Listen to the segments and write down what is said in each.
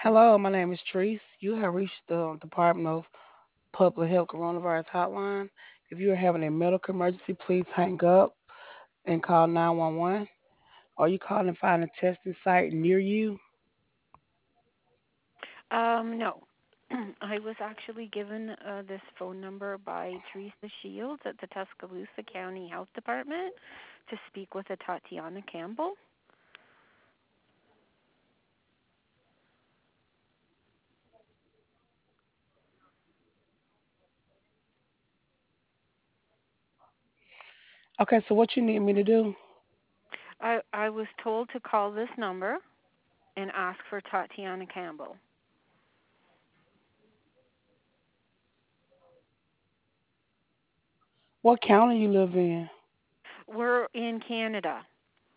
Hello, my name is Treese. You have reached the Department of Public Health Coronavirus Hotline. If you are having a medical emergency, please hang up and call 911. Or you call and find a testing site near you. No. I was actually given this phone number by Teresa Shields at the Tuscaloosa County Health Department to speak with a Tatiana Campbell. Okay, so what you need me to do? I was told to call this number and ask for Tatiana Campbell. What county you live in? We're in Canada.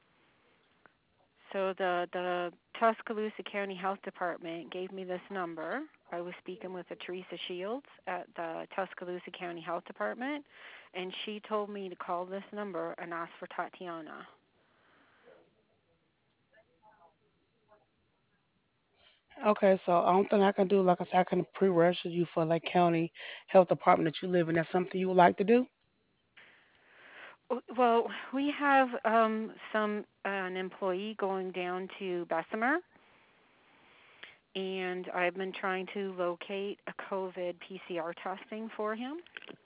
So the Tuscaloosa County Health Department gave me this number. I was speaking with a Teresa Shields at the Tuscaloosa County Health Department, and she told me to call this number and ask for Tatiana. Okay, so I don't think I can do, like I said, I can pre-register you for like county health department that you live in. That's something you would like to do? Well, we have some an employee going down to Bessemer, and I've been trying to locate a COVID PCR testing for him.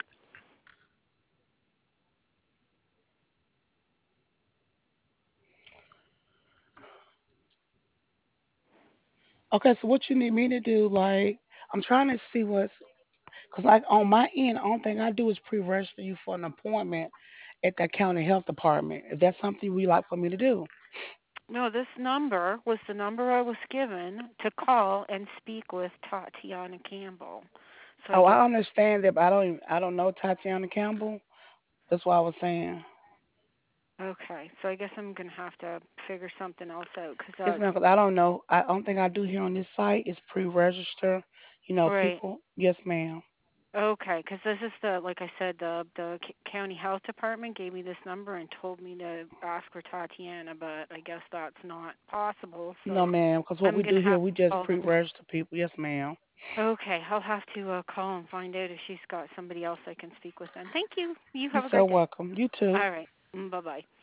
Okay, so what you need me to do, like, I'm trying to see cause like on my end, the only thing I do is pre-register you for an appointment at that county health department. If that's something you like for me to do. No, this number was the number I was given to call and speak with Tatiana Campbell. So I Oh, guess I understand that, but I don't know Tatiana Campbell. That's why I was saying. okay. So I guess I'm gonna have to figure something else out because Yes, ma'am, because I don't know. I don't think I do here on this site is pre-register. right. People. Yes, ma'am. Okay, because this is the like I said, the county health department gave me this number and told me to ask for Tatiana, but I guess that's not possible. No, So ma'am, because what I'm we gonna do here, have we to just call them. pre-register people. Yes, ma'am. Okay, I'll have to call and find out if she's got somebody else I can speak with. Then thank you. You You're have a so great day. welcome. You too. All right. Bye bye.